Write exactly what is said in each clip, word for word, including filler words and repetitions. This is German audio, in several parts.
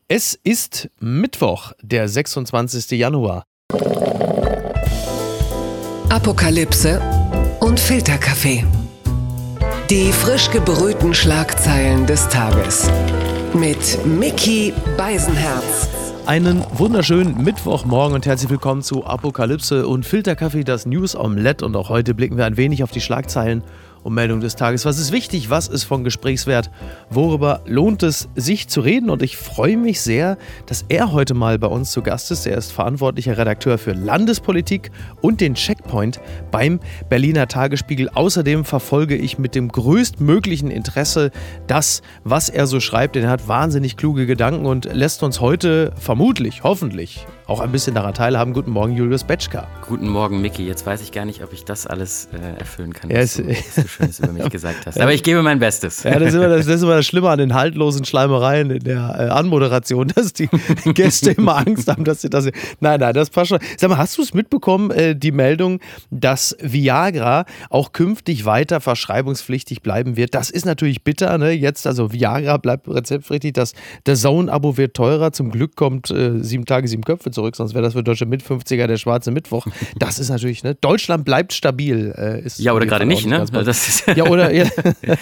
Es ist Mittwoch, der sechsundzwanzigster Januar. Apokalypse und Filterkaffee. Die frisch gebrühten Schlagzeilen des Tages. Mit Micky Beisenherz. Einen wunderschönen Mittwochmorgen und herzlich willkommen zu Apokalypse und Filterkaffee, das News Omelette. Und auch heute blicken wir ein wenig auf die Schlagzeilen und Meldungen des Tages. Was ist wichtig? Was ist von Gesprächswert? Worüber lohnt es, sich zu reden? Und ich freue mich sehr, dass er heute mal bei uns zu Gast ist. Er ist verantwortlicher Redakteur für Landespolitik und den Checkpoint beim Berliner Tagesspiegel. Außerdem verfolge ich mit dem größtmöglichen Interesse das, was er so schreibt. Denn er hat wahnsinnig kluge Gedanken und lässt uns heute vermutlich, hoffentlich, auch ein bisschen daran teilhaben. Guten Morgen, Julius Betschka. Guten Morgen, Micky. Jetzt weiß ich gar nicht, ob ich das alles äh, erfüllen kann, ja, was, du, was du Schönes über mich gesagt hast. Aber ich gebe mein Bestes. Ja, das ist, immer das, das ist immer das Schlimme an den haltlosen Schleimereien in der äh, Anmoderation, dass die Gäste immer Angst haben, dass sie das... Nein, nein, das passt schon. Sag mal, hast du es mitbekommen, äh, die Meldung, dass Viagra auch künftig weiter verschreibungspflichtig bleiben wird? Das ist natürlich bitter, ne? Jetzt, also Viagra bleibt rezeptpflichtig, das The Zone-Abo wird teurer. Zum Glück kommt äh, sieben Tage, sieben Köpfe zurück, sonst wäre das für deutsche Mitfünfziger der schwarze Mittwoch. Das ist natürlich, ne? Deutschland bleibt stabil. Äh, ist ja, oder gerade nicht, ne? Das ist ja, oder... Ja.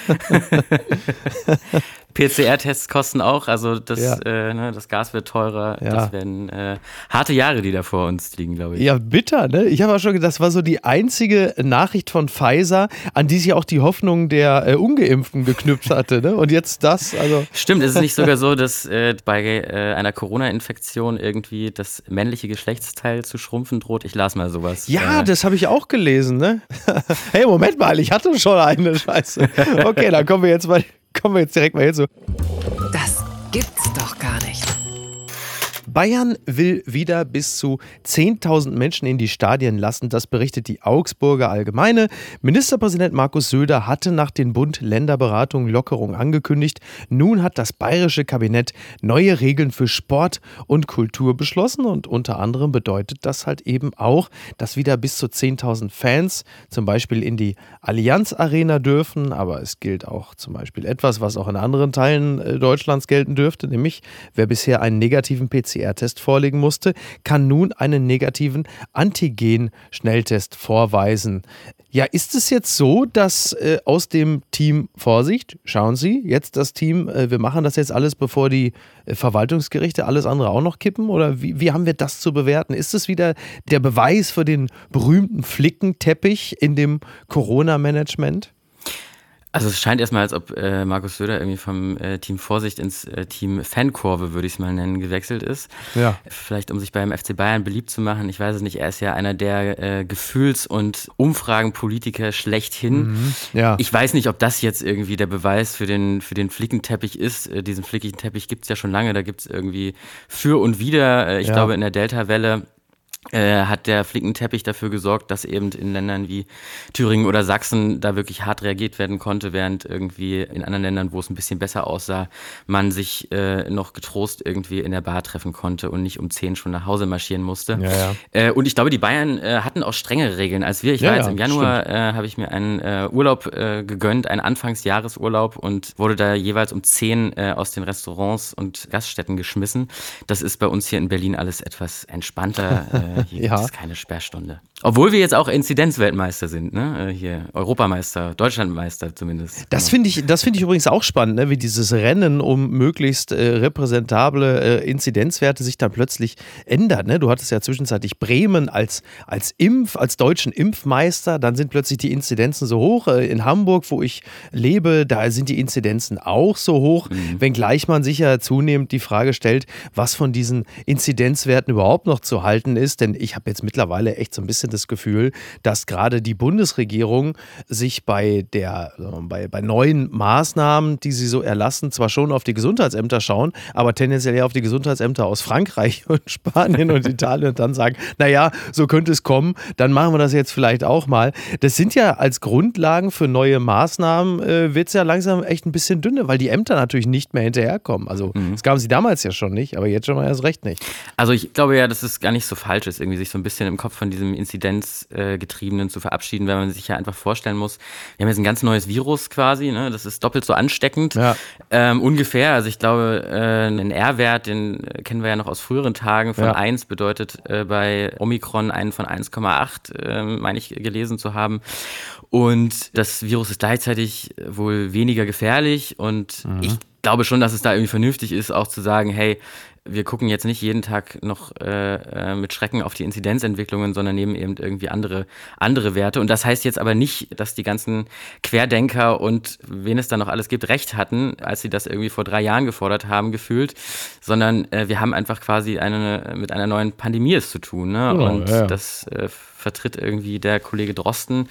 P C R-Tests kosten auch, also das, ja. äh, ne, das Gas wird teurer. Ja. Das werden äh, harte Jahre, die da vor uns liegen, glaube ich. Ja, bitter, ne? Ich habe auch schon gedacht, das war so die einzige Nachricht von Pfizer, an die sich auch die Hoffnung der äh, Ungeimpften geknüpft hatte, ne? Und jetzt das, also... Stimmt, ist es nicht sogar so, dass äh, bei äh, einer Corona-Infektion irgendwie das männliche Geschlechtsteil zu schrumpfen droht? Ich las mal sowas. Ja, äh, das habe ich auch gelesen, ne? Hey, Moment mal, ich hatte schon eine Scheiße. Okay, dann kommen wir jetzt mal... Kommen wir jetzt direkt mal hinzu. Das gibt's doch gar nicht. Bayern will wieder bis zu zehntausend Menschen in die Stadien lassen, das berichtet die Augsburger Allgemeine. Ministerpräsident Markus Söder hatte nach den Bund-Länder-Beratungen Lockerung angekündigt. Nun hat das bayerische Kabinett neue Regeln für Sport und Kultur beschlossen und unter anderem bedeutet das halt eben auch, dass wieder bis zu zehntausend Fans zum Beispiel in die Allianz Arena dürfen, aber es gilt auch zum Beispiel etwas, was auch in anderen Teilen Deutschlands gelten dürfte, nämlich wer bisher einen negativen P C R-Test vorlegen musste, kann nun einen negativen Antigen-Schnelltest vorweisen. Ja, ist es jetzt so, dass äh, aus dem Team, Vorsicht, schauen Sie, jetzt das Team, äh, wir machen das jetzt alles, bevor die äh, Verwaltungsgerichte alles andere auch noch kippen? Oder wie, wie haben wir das zu bewerten? Ist es wieder der Beweis für den berühmten Flickenteppich in dem Corona-Management? Also es scheint erstmal, als ob äh, Markus Söder irgendwie vom äh, Team Vorsicht ins äh, Team Fankurve, würde ich es mal nennen, gewechselt ist. Ja. Vielleicht um sich beim F C Bayern beliebt zu machen. Ich weiß es nicht, er ist ja einer der äh, Gefühls- und Umfragenpolitiker schlechthin. Mhm. Ja. Ich weiß nicht, ob das jetzt irgendwie der Beweis für den, für den Flickenteppich ist. Äh, diesen Flickenteppich gibt es ja schon lange, da gibt es irgendwie für und wider. Äh, ich ja. glaube, in der Delta-Welle Äh, hat der Flickenteppich dafür gesorgt, dass eben in Ländern wie Thüringen oder Sachsen da wirklich hart reagiert werden konnte, während irgendwie in anderen Ländern, wo es ein bisschen besser aussah, man sich äh, noch getrost irgendwie in der Bar treffen konnte und nicht um zehn schon nach Hause marschieren musste. Ja, ja. Äh, und ich glaube, die Bayern äh, hatten auch strengere Regeln als wir. Ich Ja, war jetzt ja, im Januar, äh, habe ich mir einen äh, Urlaub äh, gegönnt, einen Anfangsjahresurlaub und wurde da jeweils um zehn äh, aus den Restaurants und Gaststätten geschmissen. Das ist bei uns hier in Berlin alles etwas entspannter. Äh, Hier ja. gibt es keine Sperrstunde. Obwohl wir jetzt auch Inzidenzweltmeister sind, ne? Hier Europameister, Deutschlandmeister zumindest. Das finde ich, das finde ich übrigens auch spannend, ne? Wie dieses Rennen um möglichst äh, repräsentable äh, Inzidenzwerte sich dann plötzlich ändert. Ne? Du hattest ja zwischenzeitlich Bremen als, als Impf, als deutschen Impfmeister, dann sind plötzlich die Inzidenzen so hoch. Äh, in Hamburg, wo ich lebe, da sind die Inzidenzen auch so hoch, mhm. wenngleich man sich ja zunehmend die Frage stellt, was von diesen Inzidenzwerten überhaupt noch zu halten ist. Denn ich habe jetzt mittlerweile echt so ein bisschen das Gefühl, dass gerade die Bundesregierung sich bei der, bei, bei neuen Maßnahmen, die sie so erlassen, zwar schon auf die Gesundheitsämter schauen, aber tendenziell eher auf die Gesundheitsämter aus Frankreich und Spanien und Italien und dann sagen, naja, so könnte es kommen, dann machen wir das jetzt vielleicht auch mal. Das sind ja als Grundlagen für neue Maßnahmen, äh, wird es ja langsam echt ein bisschen dünne, weil die Ämter natürlich nicht mehr hinterherkommen. Also mhm. das gaben sie damals ja schon nicht, aber jetzt schon mal erst recht nicht. Also ich glaube ja, das ist gar nicht so falsch, ist, irgendwie sich so ein bisschen im Kopf von diesem Inzidenzgetriebenen äh, zu verabschieden, weil man sich ja einfach vorstellen muss, wir haben jetzt ein ganz neues Virus quasi, ne? Das ist doppelt so ansteckend, ja. ähm, ungefähr. Also ich glaube, äh, einen R-Wert, den kennen wir ja noch aus früheren Tagen, von ja. eins bedeutet äh, bei Omikron einen von eins Komma acht, äh, meine ich gelesen zu haben. Und das Virus ist gleichzeitig wohl weniger gefährlich und mhm. ich glaube schon, dass es da irgendwie vernünftig ist, auch zu sagen, hey, wir gucken jetzt nicht jeden Tag noch äh, mit Schrecken auf die Inzidenzentwicklungen, sondern nehmen eben irgendwie andere, andere Werte. Und das heißt jetzt aber nicht, dass die ganzen Querdenker und wen es da noch alles gibt, recht hatten, als sie das irgendwie vor drei Jahren gefordert haben, gefühlt, sondern äh, wir haben einfach quasi eine, mit einer neuen Pandemie es zu tun. Ne? Oh, und ja. das äh, vertritt irgendwie der Kollege Drosten.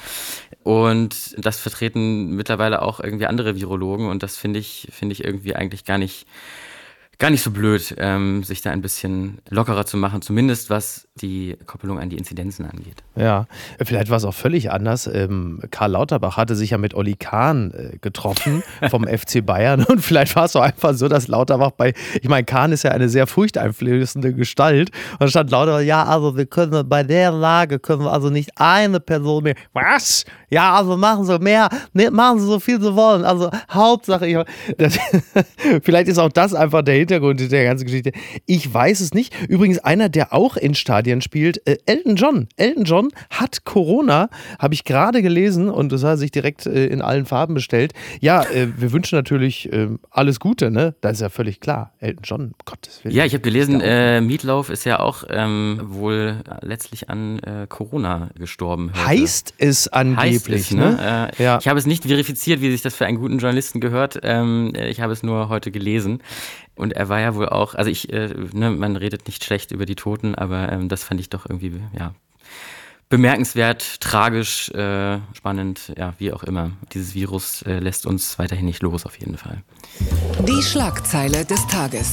Und das vertreten mittlerweile auch irgendwie andere Virologen. Und das finde ich, finde ich irgendwie eigentlich gar nicht Gar nicht so blöd, ähm, sich da ein bisschen lockerer zu machen, zumindest was die Koppelung an die Inzidenzen angeht. Ja, vielleicht war es auch völlig anders. Ähm, Karl Lauterbach hatte sich ja mit Olli Kahn äh, getroffen vom F C Bayern und vielleicht war es auch einfach so, dass Lauterbach bei, ich meine, Kahn ist ja eine sehr furchteinflößende Gestalt und dann stand Lauterbach, ja, also wir können bei der Lage, können wir also nicht eine Person mehr, was? Ja, also machen Sie mehr, ne, machen Sie so viel Sie wollen, also Hauptsache, ich, das, vielleicht ist auch das einfach der Hintergrund der ganzen Geschichte. Ich weiß es nicht. Übrigens einer, der auch in Stadien spielt, äh, Elton John. Elton John hat Corona, habe ich gerade gelesen und das hat er sich direkt äh, in allen Farben bestellt. Ja, äh, wir wünschen natürlich äh, alles Gute, ne? Das ist ja völlig klar. Elton John, um Gottes Willen. Ja, ich habe gelesen, äh, Meatloaf ist ja auch ähm, wohl letztlich an äh, Corona gestorben. Heute. Heißt es angeblich, heißt es, ne? ne? Äh, ja. Ich habe es nicht verifiziert, wie sich das für einen guten Journalisten gehört. Ähm, ich habe es nur heute gelesen. Und er war ja wohl auch, also ich, äh, ne, man redet nicht schlecht über die Toten, aber ähm, das fand ich doch irgendwie, ja, bemerkenswert, tragisch, äh, spannend, ja, wie auch immer. Dieses Virus äh, lässt uns weiterhin nicht los, auf jeden Fall. Die Schlagzeile des Tages.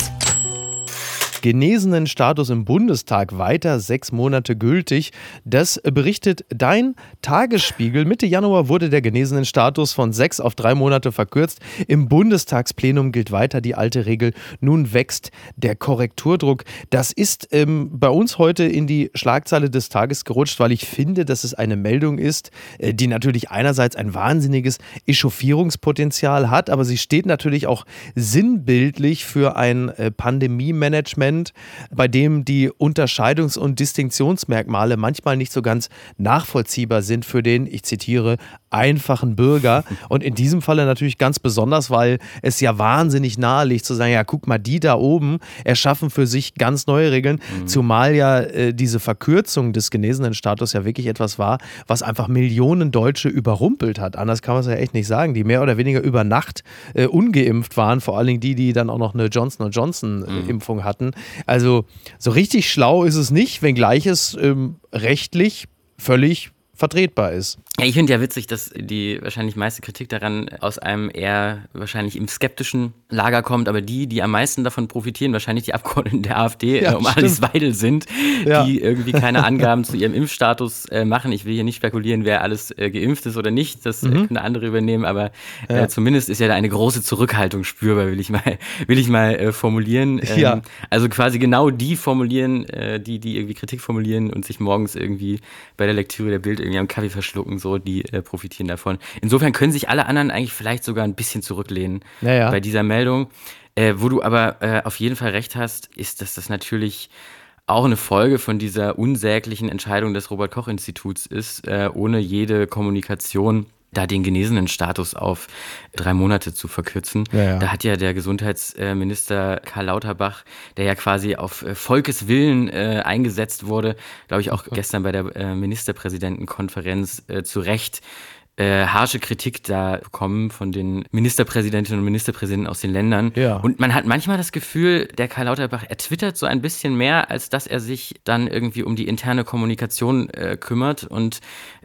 Genesenenstatus im Bundestag weiter sechs Monate gültig. Das berichtet dein Tagesspiegel. Mitte Januar wurde der Genesenenstatus von sechs auf drei Monate verkürzt. Im Bundestagsplenum gilt weiter die alte Regel. Nun wächst der Korrekturdruck. Das ist ähm, bei uns heute in die Schlagzeile des Tages gerutscht, weil ich finde, dass es eine Meldung ist, äh, die natürlich einerseits ein wahnsinniges Echauffierungspotenzial hat, aber sie steht natürlich auch sinnbildlich für ein äh, Pandemie-Management, bei dem die Unterscheidungs- und Distinktionsmerkmale manchmal nicht so ganz nachvollziehbar sind für den, ich zitiere, einfachen Bürger. Und in diesem Falle natürlich ganz besonders, weil es ja wahnsinnig nahe liegt zu sagen, ja, guck mal, die da oben erschaffen für sich ganz neue Regeln, mhm. zumal ja äh, diese Verkürzung des Genesenenstatus ja wirklich etwas war, was einfach Millionen Deutsche überrumpelt hat. Anders kann man es ja echt nicht sagen, die mehr oder weniger über Nacht äh, ungeimpft waren, vor allen Dingen die, die dann auch noch eine Johnson und Johnson-Impfung mhm. hatten. Also so richtig schlau ist es nicht, wenngleich es ähm, rechtlich völlig vertretbar ist. Ja, ich finde ja witzig, dass die wahrscheinlich meiste Kritik daran aus einem eher wahrscheinlich im skeptischen Lager kommt, aber die, die am meisten davon profitieren, wahrscheinlich die Abgeordneten der AfD ja, um Alice Weidel sind, ja. die irgendwie keine Angaben zu ihrem Impfstatus äh, machen. Ich will hier nicht spekulieren, wer alles äh, geimpft ist oder nicht, das mhm. äh, können andere übernehmen, aber äh, ja. zumindest ist ja da eine große Zurückhaltung spürbar, will ich mal, will ich mal äh, formulieren. Ähm, ja. Also quasi genau die formulieren, äh, die, die irgendwie Kritik formulieren und sich morgens irgendwie bei der Lektüre der Bild irgendwie am Kaffee verschlucken, so, die äh, profitieren davon. Insofern können sich alle anderen eigentlich vielleicht sogar ein bisschen zurücklehnen ja, ja. bei dieser Meldung. Äh, wo du aber äh, auf jeden Fall recht hast, ist, dass das natürlich auch eine Folge von dieser unsäglichen Entscheidung des Robert-Koch-Instituts ist, äh, ohne jede Kommunikation da den Genesenenstatus auf drei Monate zu verkürzen. Ja, ja. Da hat ja der Gesundheitsminister Karl Lauterbach, der ja quasi auf Volkeswillen äh, eingesetzt wurde, glaube ich auch gestern bei der äh, Ministerpräsidentenkonferenz äh, zu Recht Äh, harsche Kritik da bekommen von den Ministerpräsidentinnen und Ministerpräsidenten aus den Ländern. Ja. Und man hat manchmal das Gefühl, der Karl Lauterbach, er twittert so ein bisschen mehr, als dass er sich dann irgendwie um die interne Kommunikation äh, kümmert. Und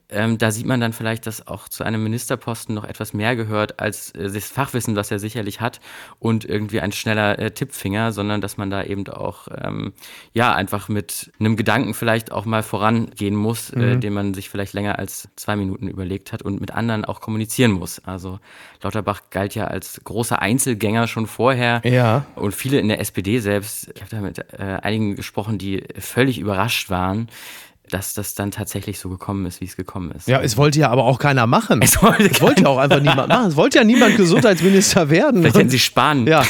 ähm, da sieht man dann vielleicht, dass auch zu einem Ministerposten noch etwas mehr gehört als äh, das Fachwissen, was er sicherlich hat und irgendwie ein schneller äh, Tippfinger, sondern dass man da eben auch ähm, ja einfach mit einem Gedanken vielleicht auch mal vorangehen muss, mhm. äh, den man sich vielleicht länger als zwei Minuten überlegt hat und mit anderen auch kommunizieren muss. Also Lauterbach galt ja als großer Einzelgänger schon vorher ja. und viele in der S P D selbst, ich habe da mit äh, einigen gesprochen, die völlig überrascht waren, dass das dann tatsächlich so gekommen ist, wie es gekommen ist. Ja, es wollte ja aber auch keiner machen. Es wollte, es wollte ja auch einfach niemand machen. Es wollte ja niemand Gesundheitsminister werden. Vielleicht hätten sie Spahn. Ja.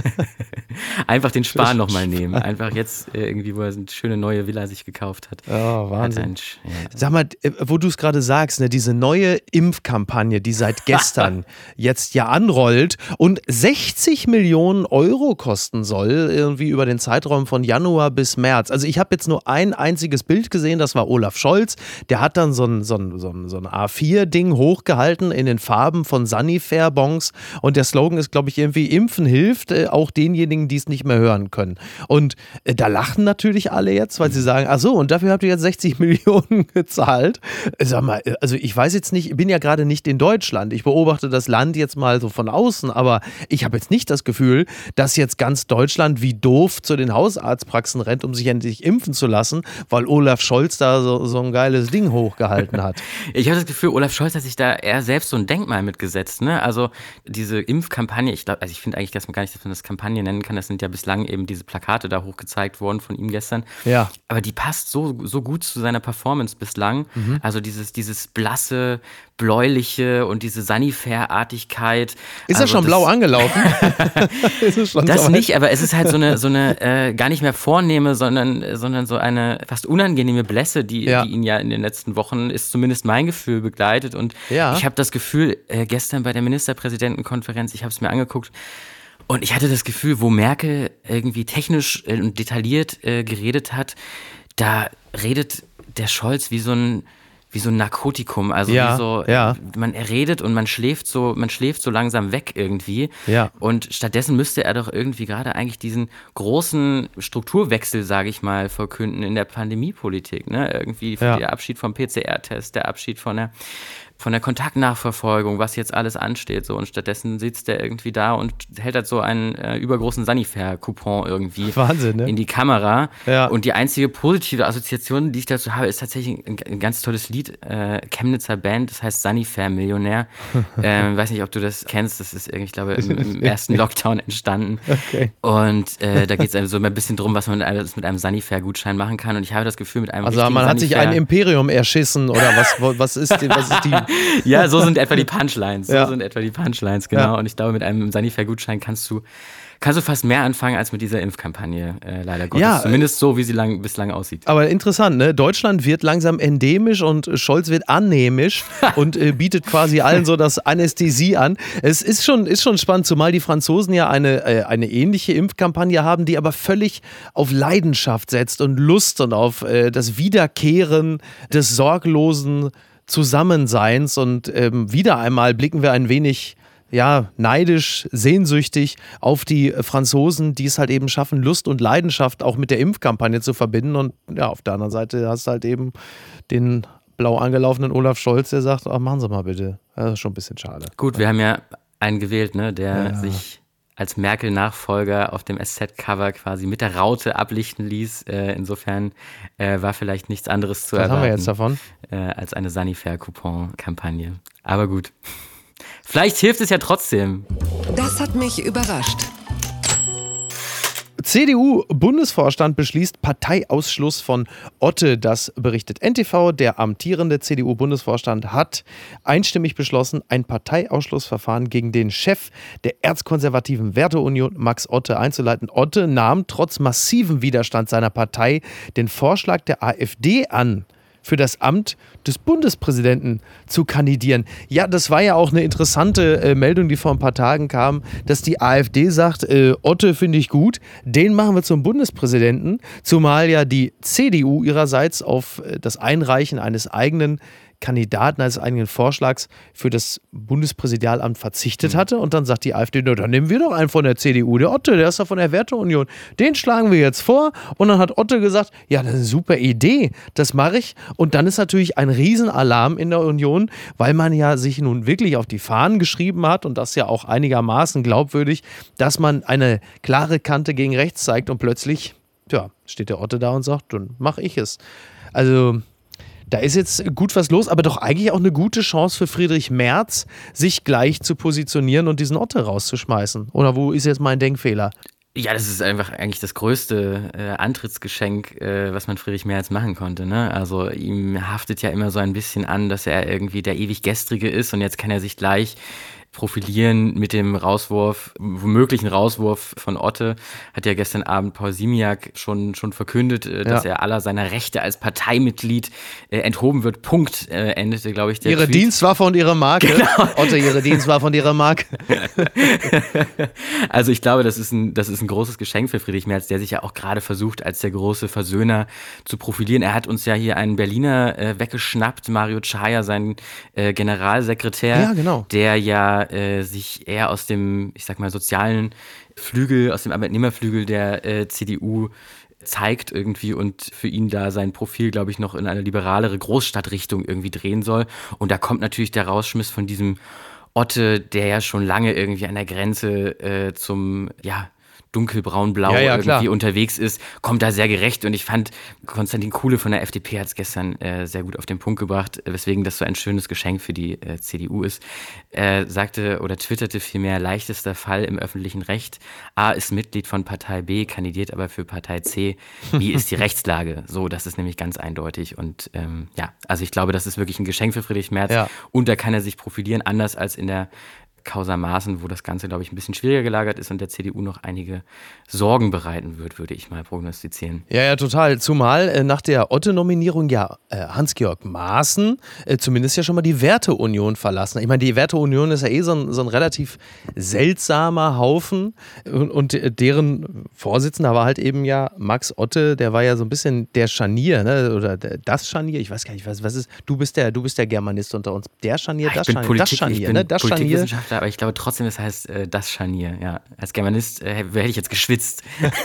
Einfach den Spahn nochmal nehmen. Einfach jetzt irgendwie, wo er eine schöne neue Villa sich gekauft hat. Oh, Wahnsinn. Ein, ja. Sag mal, wo du es gerade sagst, ne, diese neue Impfkampagne, die seit gestern jetzt ja anrollt und sechzig Millionen Euro kosten soll, irgendwie über den Zeitraum von Januar bis März. Also ich habe jetzt nur ein einziges Bild gesehen, das war Olaf Scholz. Der hat dann so ein, so ein, so ein, so ein A vier Ding hochgehalten in den Farben von Sanifair-Bons und der Slogan ist, glaube ich, irgendwie Impfen hilft, äh, auch denjenigen, die es nicht mehr hören können. Und äh, da lachen natürlich alle jetzt, weil sie sagen, ach so, und dafür habt ihr jetzt sechzig Millionen gezahlt. Sag mal, also ich weiß jetzt nicht, ich bin ja gerade nicht in Deutschland. Ich beobachte das Land jetzt mal so von außen, aber ich habe jetzt nicht das Gefühl, dass jetzt ganz Deutschland wie doof zu den Hausarztpraxen rennt, um sich endlich impfen zu lassen, weil Olaf Scholz da so, so ein geiles Ding hochgehalten hat. Ich habe das Gefühl, Olaf Scholz hat sich da eher selbst so ein Denkmal mitgesetzt. Ne? Also diese Impfkampagne, ich glaube, also ich finde eigentlich, dass man gar nicht, dass man das Kampagne nennen kann. Das sind ja bislang eben diese Plakate da hochgezeigt worden von ihm gestern. Ja. Aber die passt so, so gut zu seiner Performance bislang. Mhm. Also dieses, dieses blasse, bläuliche und diese Sanifair-Artigkeit. Ist also er schon das, blau angelaufen? ist es schon das so nicht, aber es ist halt so eine, so eine äh, gar nicht mehr vornehme, sondern, sondern so eine fast unangenehme Blässe, die, ja. die ihn ja in den letzten Wochen, ist zumindest mein Gefühl, begleitet. Und ja. ich habe das Gefühl, äh, gestern bei der Ministerpräsidentenkonferenz, ich habe es mir angeguckt, und ich hatte das Gefühl, wo Merkel irgendwie technisch und detailliert äh, geredet hat, da redet der Scholz wie so ein wie so ein Narkotikum, also ja, wie so, ja. man redet und man schläft so, man schläft so langsam weg irgendwie. Ja. Und stattdessen müsste er doch irgendwie gerade eigentlich diesen großen Strukturwechsel, sage ich mal, verkünden in der Pandemiepolitik, ne? Irgendwie ja. der Abschied vom P C R-Test, der Abschied von der von der Kontaktnachverfolgung, was jetzt alles ansteht, so, und stattdessen sitzt der irgendwie da und hält halt so einen äh, übergroßen Sanifair-Coupon irgendwie Wahnsinn, ne? in die Kamera. Ja. Und die einzige positive Assoziation, die ich dazu habe, ist tatsächlich ein, ein ganz tolles Lied, äh, Chemnitzer Band, das heißt Sanifair-Millionär. ähm, weiß nicht, ob du das kennst, das ist irgendwie, ich glaube, im, im ersten Lockdown entstanden. Okay. Und äh, da geht es so ein bisschen drum, was man mit einem, mit einem Sanifair-Gutschein machen kann. Und ich habe das Gefühl, mit einem Also man hat sich ein Imperium erschissen oder was, was ist die, was ist die ja, so sind etwa die Punchlines. So ja. sind etwa die Punchlines, genau. Ja. Und ich glaube, mit einem Sanifair-Gutschein kannst du, kannst du fast mehr anfangen als mit dieser Impfkampagne, äh, leider Gottes. Ja, zumindest so, wie sie lang, bislang aussieht. Aber interessant, ne? Deutschland wird langsam endemisch und Scholz wird anämisch und äh, bietet quasi allen so das Anästhesie an. Es ist schon, ist schon spannend, zumal die Franzosen ja eine, äh, eine ähnliche Impfkampagne haben, die aber völlig auf Leidenschaft setzt und Lust und auf äh, das Wiederkehren des sorglosen Zusammenseins, und ähm, wieder einmal blicken wir ein wenig ja, neidisch, sehnsüchtig auf die Franzosen, die es halt eben schaffen, Lust und Leidenschaft auch mit der Impfkampagne zu verbinden. Und ja, auf der anderen Seite hast du halt eben den blau angelaufenen Olaf Scholz, der sagt, ach, machen Sie mal bitte. Das ist schon ein bisschen schade. Gut, wir haben ja einen gewählt, ne, der ja. sich als Merkel-Nachfolger auf dem S Z-Cover quasi mit der Raute ablichten ließ. Äh, insofern äh, war vielleicht nichts anderes zu Was erwarten. haben wir jetzt davon? Äh, als eine Sanifair-Coupon-Kampagne. Aber gut. Vielleicht hilft es ja trotzdem. Das hat mich überrascht. C D U-Bundesvorstand beschließt Parteiausschluss von Otte. Das berichtet N T V. Der amtierende C D U-Bundesvorstand hat einstimmig beschlossen, ein Parteiausschlussverfahren gegen den Chef der erzkonservativen Werteunion, Max Otte, einzuleiten. Otte nahm trotz massivem Widerstand seiner Partei den Vorschlag der AfD an, für das Amt des Bundespräsidenten zu kandidieren. Ja, das war ja auch eine interessante äh, Meldung, die vor ein paar Tagen kam, dass die AfD sagt, äh, Otte finde ich gut, den machen wir zum Bundespräsidenten, zumal ja die C D U ihrerseits auf äh, das Einreichen eines eigenen Kandidaten eines eigenen Vorschlags für das Bundespräsidialamt verzichtet hatte. Und dann sagt die AfD, na, dann nehmen wir doch einen von der C D U, der Otte, der ist doch von der Werteunion. Den schlagen wir jetzt vor. Und dann hat Otte gesagt, ja, das ist eine super Idee, das mache ich. Und dann ist natürlich ein Riesenalarm in der Union, weil man ja sich nun wirklich auf die Fahnen geschrieben hat und das ja auch einigermaßen glaubwürdig, dass man eine klare Kante gegen rechts zeigt und plötzlich, ja, steht der Otte da und sagt, dann mache ich es. Also da ist jetzt gut was los, aber doch eigentlich auch eine gute Chance für Friedrich Merz, sich gleich zu positionieren und diesen Otte rauszuschmeißen. Oder wo ist jetzt mein Denkfehler? Ja, das ist einfach eigentlich das größte äh, Antrittsgeschenk, äh, was man Friedrich Merz machen konnte, ne? Also ihm haftet ja immer so ein bisschen an, dass er irgendwie der ewig Gestrige ist und jetzt kann er sich gleich profilieren mit dem Rauswurf, womöglichen Rauswurf von Otte, hat ja gestern Abend Paul Simiak schon, schon verkündet, äh, dass ja. er aller seiner Rechte als Parteimitglied äh, enthoben wird. Punkt, äh, endete, glaube ich, der Ihre Tweet. Dienstwaffe und Ihre Marke. Genau. Otte, Ihre Dienstwaffe und Ihre Marke. Also ich glaube, das ist, ein, das ist ein großes Geschenk für Friedrich Merz, der sich ja auch gerade versucht, als der große Versöhner zu profilieren. Er hat uns ja hier einen Berliner äh, weggeschnappt, Mario Chaya, sein äh, Generalsekretär, ja, genau. der ja äh, sich eher aus dem, ich sag mal, sozialen Flügel, aus dem Arbeitnehmerflügel der äh, C D U zeigt irgendwie und für ihn da sein Profil, glaube ich, noch in eine liberalere Großstadtrichtung irgendwie drehen soll. Und da kommt natürlich der Rausschmiss von diesem Otte, der ja schon lange irgendwie an der Grenze äh, zum, ja, dunkelbraun-blau ja, ja, irgendwie klar. unterwegs ist, kommt da sehr gerecht. Und ich fand, Konstantin Kuhle von der F D P hat es gestern äh, sehr gut auf den Punkt gebracht, weswegen das so ein schönes Geschenk für die äh, C D U ist. Er sagte oder twitterte vielmehr, leichtester Fall im öffentlichen Recht. A ist Mitglied von Partei B, kandidiert aber für Partei C. Wie ist die Rechtslage? So, das ist nämlich ganz eindeutig. Und ähm, ja, also ich glaube, das ist wirklich ein Geschenk für Friedrich Merz. Ja. Und da kann er sich profilieren, anders als in der Causa Maaßen, wo das Ganze, glaube ich, ein bisschen schwieriger gelagert ist und der C D U noch einige Sorgen bereiten wird, würde ich mal prognostizieren. Ja, ja, total. Zumal äh, nach der Otte-Nominierung ja äh, Hans-Georg Maaßen äh, zumindest ja schon mal die Werteunion verlassen. Ich meine, die Werteunion ist ja eh so ein, so ein relativ seltsamer Haufen und, und äh, deren Vorsitzender war halt eben ja Max Otte, der war ja so ein bisschen der Scharnier, ne? Oder der, das Scharnier, ich weiß gar nicht, was, was ist, du bist der, du bist der Germanist unter uns. Der Scharnier, das Scharnier, Politik, das Scharnier, ich bin ne? Das Scharnier. Aber ich glaube trotzdem, das heißt äh, das Scharnier. Ja. Als Germanist äh, hätte ich jetzt geschwitzt.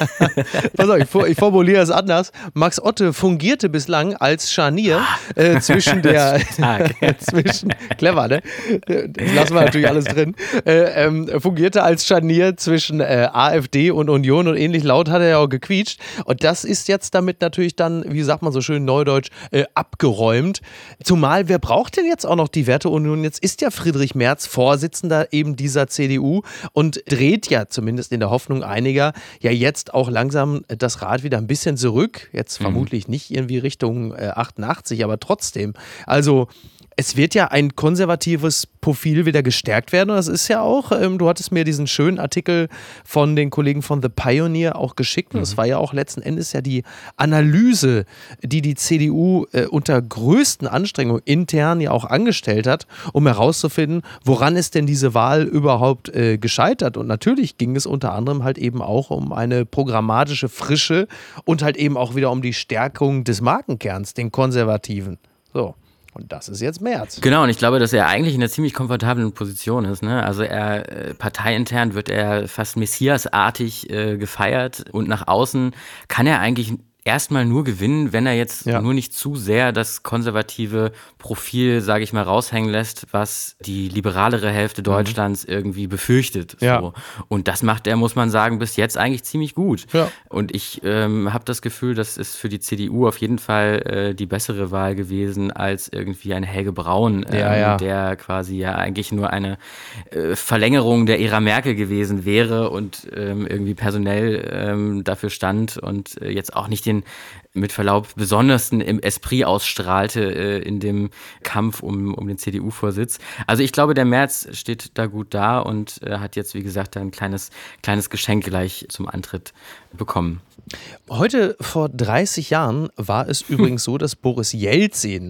Pass auf, ich, ich formuliere es anders. Max Otte fungierte bislang als Scharnier äh, zwischen der zwischen clever, ne? Das lassen wir natürlich alles drin. Äh, ähm, fungierte als Scharnier zwischen äh, AfD und Union und ähnlich laut hat er ja auch gequietscht. Und das ist jetzt damit natürlich dann, wie sagt man so schön neudeutsch, äh, abgeräumt. Zumal, wer braucht denn jetzt auch noch die Werteunion? Jetzt ist ja Friedrich Merz Vorsitzender eben dieser C D U und dreht ja zumindest in der Hoffnung einiger ja jetzt auch langsam das Rad wieder ein bisschen zurück. Jetzt vermutlich nicht irgendwie Richtung äh, achtundachtzig, aber trotzdem. Also es wird ja ein konservatives Profil wieder gestärkt werden. Und das ist ja auch, ähm, du hattest mir diesen schönen Artikel von den Kollegen von The Pioneer auch geschickt. Und das mhm. war ja auch letzten Endes ja die Analyse, die die C D U äh, unter größten Anstrengungen intern ja auch angestellt hat, um herauszufinden, woran ist denn diese Wahl überhaupt äh, gescheitert. Und natürlich ging es unter anderem halt eben auch um eine programmatische Frische und halt eben auch wieder um die Stärkung des Markenkerns, den Konservativen. So. Und das ist jetzt Merz. Genau, und ich glaube, dass er eigentlich in einer ziemlich komfortablen Position ist. Ne? Also er äh, parteiintern wird er fast messiasartig äh, gefeiert und nach außen kann er eigentlich erstmal nur gewinnen, wenn er jetzt ja. nur nicht zu sehr das konservative Profil, sage ich mal, raushängen lässt, was die liberalere Hälfte Deutschlands mhm. irgendwie befürchtet. So. Ja. Und das macht er, muss man sagen, bis jetzt eigentlich ziemlich gut. Ja. Und ich ähm, habe das Gefühl, das ist für die C D U auf jeden Fall äh, die bessere Wahl gewesen als irgendwie ein Helge Braun, ähm, ja, ja. der quasi ja eigentlich nur eine äh, Verlängerung der Ära Merkel gewesen wäre und ähm, irgendwie personell ähm, dafür stand und äh, jetzt auch nicht den mit Verlaub besondersten im Esprit ausstrahlte äh, in dem Kampf um, um den C D U-Vorsitz. Also ich glaube, der Merz steht da gut da und äh, hat jetzt, wie gesagt, ein kleines, kleines Geschenk gleich zum Antritt bekommen. Heute vor dreißig Jahren war es übrigens so, dass Boris Jelzin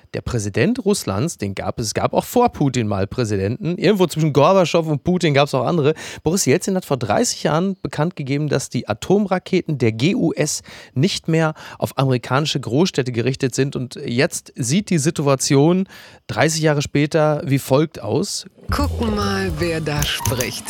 der Präsident Russlands, den gab es, es gab auch vor Putin mal Präsidenten, irgendwo zwischen Gorbatschow und Putin gab es auch andere. Boris Jelzin hat vor dreißig Jahren bekannt gegeben, dass die Atomraketen der G U S nicht mehr auf amerikanische Großstädte gerichtet sind. Und jetzt sieht die Situation dreißig Jahre später wie folgt aus. Gucken mal, wer da spricht.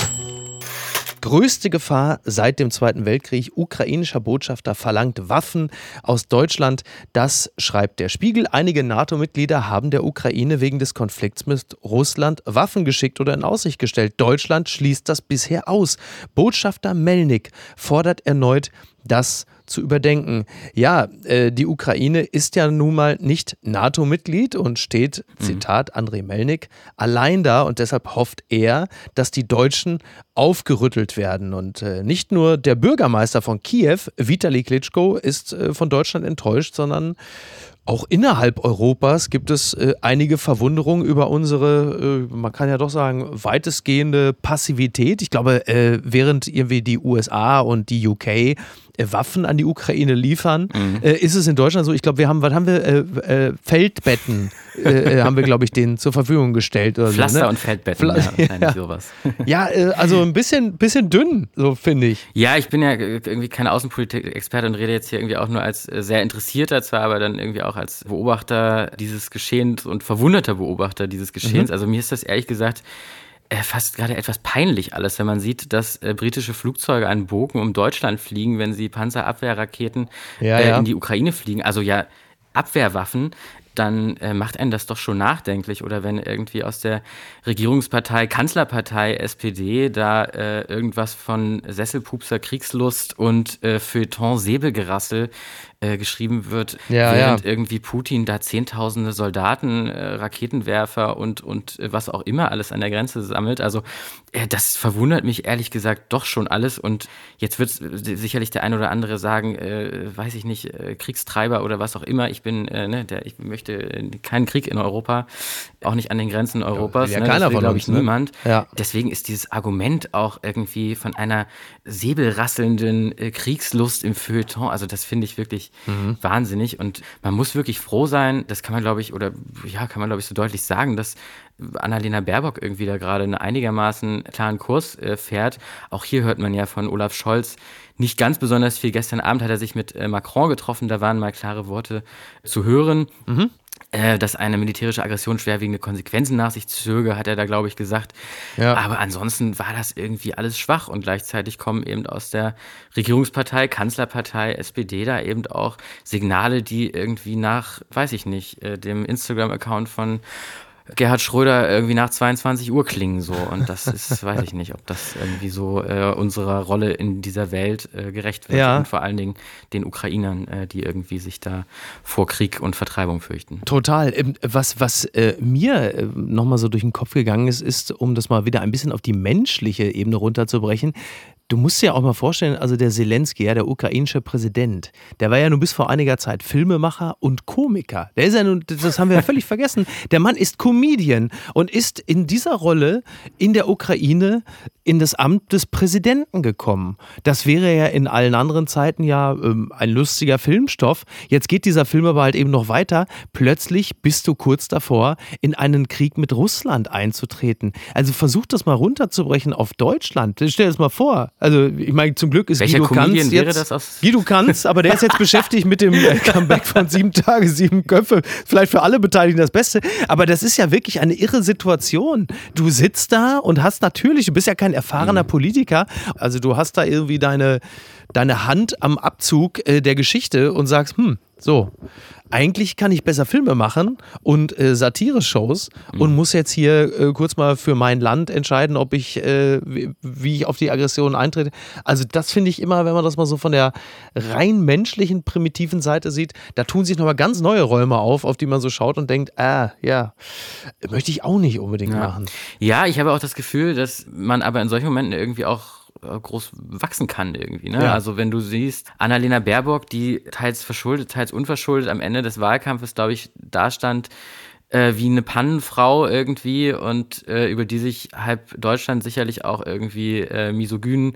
Größte Gefahr seit dem Zweiten Weltkrieg. Ukrainischer Botschafter verlangt Waffen aus Deutschland. Das schreibt der Spiegel. Einige NATO-Mitglieder haben der Ukraine wegen des Konflikts mit Russland Waffen geschickt oder in Aussicht gestellt. Deutschland schließt das bisher aus. Botschafter Melnik fordert erneut, das zu überdenken. Ja, äh, die Ukraine ist ja nun mal nicht NATO-Mitglied und steht, mhm. Zitat Andrei Melnik, allein da und deshalb hofft er, dass die Deutschen aufgerüttelt werden. Und äh, nicht nur der Bürgermeister von Kiew, Vitali Klitschko, ist äh, von Deutschland enttäuscht, sondern auch innerhalb Europas gibt es äh, einige Verwunderungen über unsere, äh, man kann ja doch sagen, weitestgehende Passivität. Ich glaube, äh, während irgendwie die U S A und die U K äh, Waffen an die Ukraine liefern, mhm. äh, ist es in Deutschland so, ich glaube, wir haben, was haben wir, äh, äh, Feldbetten äh, haben wir, glaube ich, denen zur Verfügung gestellt. Oder Pflaster so, ne? und Feldbetten, Pfla- ja, wahrscheinlich ja. sowas. Ja, äh, also ein bisschen, bisschen dünn, so finde ich. Ja, ich bin ja irgendwie kein Außenpolitik-Experte und rede jetzt hier irgendwie auch nur als sehr Interessierter, zwar aber dann irgendwie auch als Beobachter dieses Geschehens und verwunderter Beobachter dieses Geschehens. Mhm. Also mir ist das ehrlich gesagt äh, fast gerade etwas peinlich alles, wenn man sieht, dass äh, britische Flugzeuge einen Bogen um Deutschland fliegen, wenn sie Panzerabwehrraketen ja, äh, ja. in die Ukraine fliegen. Also ja, Abwehrwaffen, dann äh, macht einen das doch schon nachdenklich. Oder wenn irgendwie aus der Regierungspartei, Kanzlerpartei S P D da äh, irgendwas von Sesselpupser Kriegslust und äh, Feuilleton Säbelgerassel äh, geschrieben wird, ja, während ja. irgendwie Putin da zehntausende Soldaten, äh, Raketenwerfer und, und äh, was auch immer alles an der Grenze sammelt. Also äh, das verwundert mich ehrlich gesagt doch schon alles. Und jetzt wird sicherlich der ein oder andere sagen, äh, weiß ich nicht, äh, Kriegstreiber oder was auch immer. Ich bin, äh, ne, der, ich möchte keinen Krieg in Europa, auch nicht an den Grenzen Europas. Ja, ne? keiner will, von glaube ich, uns, ne? niemand. Ja. Deswegen ist dieses Argument auch irgendwie von einer säbelrasselnden äh, Kriegslust im Feuilleton, also das finde ich wirklich mhm. wahnsinnig. Und man muss wirklich froh sein, das kann man, glaube ich, oder ja, kann man, glaube ich, so deutlich sagen, dass Annalena Baerbock irgendwie da gerade einen einigermaßen klaren Kurs äh, fährt. Auch hier hört man ja von Olaf Scholz nicht ganz besonders viel. Gestern Abend hat er sich mit äh, Macron getroffen, da waren mal klare Worte zu hören. Mhm. Äh, dass eine militärische Aggression schwerwiegende Konsequenzen nach sich zöge, hat er da, glaube ich, gesagt. Ja. Aber ansonsten war das irgendwie alles schwach und gleichzeitig kommen eben aus der Regierungspartei, Kanzlerpartei, S P D da eben auch Signale, die irgendwie nach, weiß ich nicht, äh, dem Instagram-Account von Gerhard Schröder irgendwie nach zweiundzwanzig Uhr klingen so und das ist, weiß ich nicht, ob das irgendwie so äh, unserer Rolle in dieser Welt äh, gerecht wird ja. und vor allen Dingen den Ukrainern, äh, die irgendwie sich da vor Krieg und Vertreibung fürchten. Total. Was, was äh, mir äh, nochmal so durch den Kopf gegangen ist, ist, um das mal wieder ein bisschen auf die menschliche Ebene runterzubrechen, du musst dir ja auch mal vorstellen, also der Zelensky, ja, der ukrainische Präsident, der war ja nun bis vor einiger Zeit Filmemacher und Komiker. Der ist ja nun, das haben wir ja völlig vergessen, der Mann ist Comedian und ist in dieser Rolle in der Ukraine in das Amt des Präsidenten gekommen. Das wäre ja in allen anderen Zeiten ja ähm, ein lustiger Filmstoff. Jetzt geht dieser Film aber halt eben noch weiter. Plötzlich bist du kurz davor, in einen Krieg mit Russland einzutreten. Also versuch das mal runterzubrechen auf Deutschland. Stell dir das mal vor. Also ich meine, zum Glück ist Welcher Guido Comedian Kanz wäre jetzt, das aus? Guido Kanz, aber der ist jetzt beschäftigt mit dem Comeback von Sieben Tage, Sieben Köpfe. Vielleicht für alle Beteiligten das Beste. Aber das ist ja wirklich eine irre Situation. Du sitzt da und hast natürlich, du bist ja kein erfahrener mhm. Politiker, also du hast da irgendwie deine, deine Hand am Abzug äh, der Geschichte und sagst, hm, so, eigentlich kann ich besser Filme machen und äh, Satire-Shows mhm. und muss jetzt hier äh, kurz mal für mein Land entscheiden, ob ich, äh, wie, wie ich auf die Aggression eintrete. Also das finde ich immer, wenn man das mal so von der rein menschlichen, primitiven Seite sieht, da tun sich nochmal ganz neue Räume auf, auf die man so schaut und denkt, ah, ja, möchte ich auch nicht unbedingt ja. machen. Ja, ich habe auch das Gefühl, dass man aber in solchen Momenten irgendwie auch groß wachsen kann irgendwie. Ne? Ja. Also wenn du siehst, Annalena Baerbock, die teils verschuldet, teils unverschuldet am Ende des Wahlkampfes, glaube ich, dastand äh, wie eine Pannenfrau irgendwie und äh, über die sich halb Deutschland sicherlich auch irgendwie äh, misogyn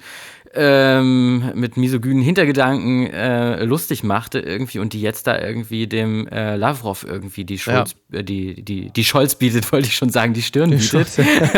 ähm, mit misogynen Hintergedanken äh, lustig machte irgendwie und die jetzt da irgendwie dem äh, Lavrov irgendwie die Scholz, ja. äh, die, die, die Scholz bietet, wollte ich schon sagen, die Stirn die bietet.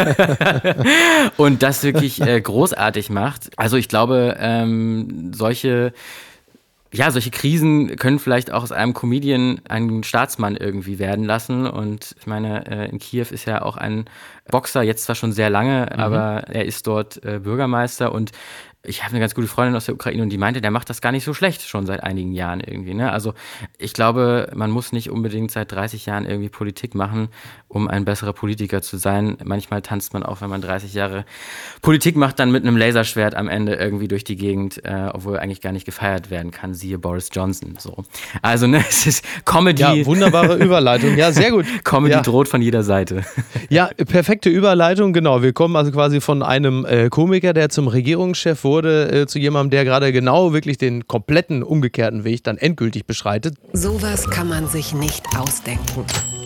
Und das wirklich äh, großartig macht. Also ich glaube, ähm, solche Ja, solche Krisen können vielleicht auch aus einem Comedian einen Staatsmann irgendwie werden lassen. Und ich meine, in Kiew ist ja auch ein Boxer, jetzt zwar schon sehr lange, mhm. aber er ist dort Bürgermeister und ich habe eine ganz gute Freundin aus der Ukraine und die meinte, der macht das gar nicht so schlecht, schon seit einigen Jahren irgendwie. Ne? Also ich glaube, man muss nicht unbedingt seit dreißig Jahren irgendwie Politik machen, um ein besserer Politiker zu sein. Manchmal tanzt man auch, wenn man dreißig Jahre Politik macht, dann mit einem Laserschwert am Ende irgendwie durch die Gegend, äh, obwohl er eigentlich gar nicht gefeiert werden kann, siehe Boris Johnson. So. Also ne, es ist Comedy. Ja, wunderbare Überleitung. Ja, sehr gut. Comedy ja. droht von jeder Seite. Ja, perfekte Überleitung, genau. Wir kommen also quasi von einem äh, Komiker, der zum Regierungschef wurde, äh, zu jemandem, der gerade genau wirklich den kompletten umgekehrten Weg dann endgültig beschreitet. Sowas kann man sich nicht ausdenken.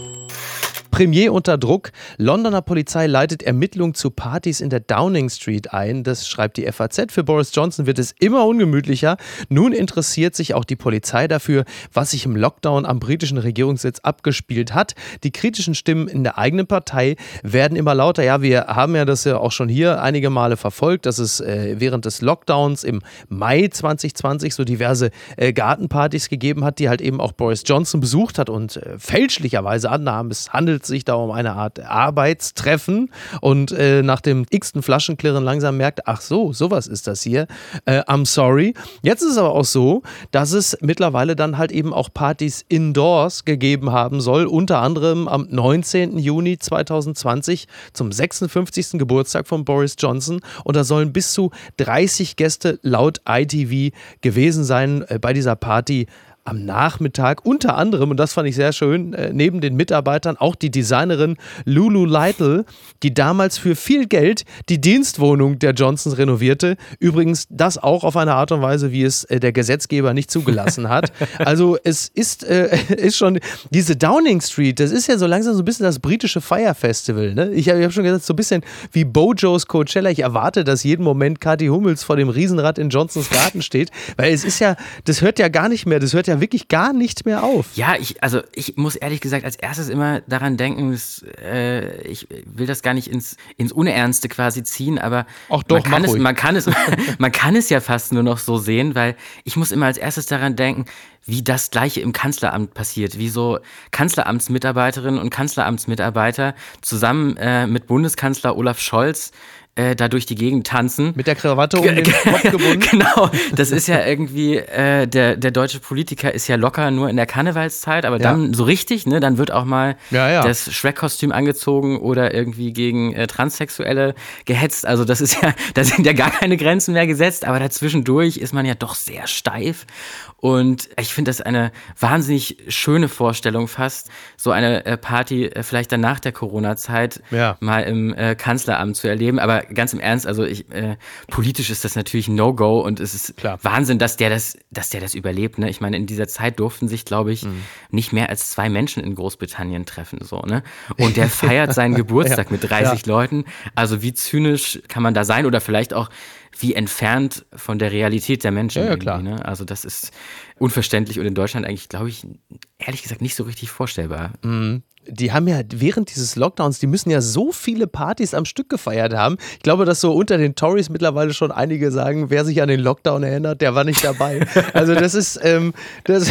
Premier unter Druck. Londoner Polizei leitet Ermittlungen zu Partys in der Downing Street ein. Das schreibt die F A Z. Für Boris Johnson wird es immer ungemütlicher. Nun interessiert sich auch die Polizei dafür, was sich im Lockdown am britischen Regierungssitz abgespielt hat. Die kritischen Stimmen in der eigenen Partei werden immer lauter. Ja, wir haben ja das ja auch schon hier einige Male verfolgt, dass es äh, während des Lockdowns im Mai zwanzig zwanzig so diverse äh, Gartenpartys gegeben hat, die halt eben auch Boris Johnson besucht hat und äh, fälschlicherweise annahmen, es handelt sich da um eine Art Arbeitstreffen und äh, nach dem x-ten Flaschenklirren langsam merkt, ach so, sowas ist das hier. Äh, I'm sorry. Jetzt ist es aber auch so, dass es mittlerweile dann halt eben auch Partys indoors gegeben haben soll, unter anderem am neunzehnten Juni zweitausendzwanzig zum sechsundfünfzigsten Geburtstag von Boris Johnson und da sollen bis zu dreißig Gäste laut I T V gewesen sein äh, bei dieser Party am Nachmittag, unter anderem, und das fand ich sehr schön, äh, neben den Mitarbeitern auch die Designerin Lulu Lytle, die damals für viel Geld die Dienstwohnung der Johnsons renovierte. Übrigens das auch auf eine Art und Weise, wie es äh, der Gesetzgeber nicht zugelassen hat. Also es ist, äh, ist schon, diese Downing Street, das ist ja so langsam so ein bisschen das britische Fire Festival. Ne? Ich habe hab schon gesagt, so ein bisschen wie Bojo's Coachella. Ich erwarte, dass jeden Moment Kathi Hummels vor dem Riesenrad in Johnsons Garten steht, weil es ist ja, das hört ja gar nicht mehr, das hört ja wirklich gar nicht mehr auf. Ja, ich, also ich muss ehrlich gesagt als erstes immer daran denken, dass, äh, ich will das gar nicht ins, ins Unernste quasi ziehen, aber Ach doch, man, kann es, man, kann es, man kann es ja fast nur noch so sehen, weil ich muss immer als erstes daran denken, wie das Gleiche im Kanzleramt passiert, wie so Kanzleramtsmitarbeiterinnen und Kanzleramtsmitarbeiter zusammen äh, mit Bundeskanzler Olaf Scholz Äh, da durch die Gegend tanzen. Mit der Krawatte um den Kopf gebunden. Genau, das ist ja irgendwie, äh, der, der deutsche Politiker ist ja locker nur in der Karnevalszeit, aber ja. dann so richtig, ne, dann wird auch mal ja, ja. das Shrek-Kostüm angezogen oder irgendwie gegen äh, Transsexuelle gehetzt. Also das ist ja, da sind ja gar keine Grenzen mehr gesetzt, aber dazwischendurch ist man ja doch sehr steif. Und ich finde das eine wahnsinnig schöne Vorstellung fast, so eine äh, Party äh, vielleicht dann nach der Corona-Zeit ja. mal im äh, Kanzleramt zu erleben. Aber ganz im Ernst, also ich, äh, politisch ist das natürlich ein No-Go und es ist Klar. Wahnsinn, dass der das, dass der das überlebt. Ne? Ich meine, in dieser Zeit durften sich, glaube ich, mhm. nicht mehr als zwei Menschen in Großbritannien treffen. So, ne? Und der feiert seinen Geburtstag ja. mit dreißig ja. Leuten. Also wie zynisch kann man da sein oder vielleicht auch wie entfernt von der Realität der Menschen. Ja, ja, klar. Ne? Also das ist unverständlich und in Deutschland eigentlich, glaube ich, ehrlich gesagt nicht so richtig vorstellbar. Mhm. Die haben ja während dieses Lockdowns, die müssen ja so viele Partys am Stück gefeiert haben. Ich glaube, dass so unter den Tories mittlerweile schon einige sagen, wer sich an den Lockdown erinnert, der war nicht dabei. Also das ist, ähm, das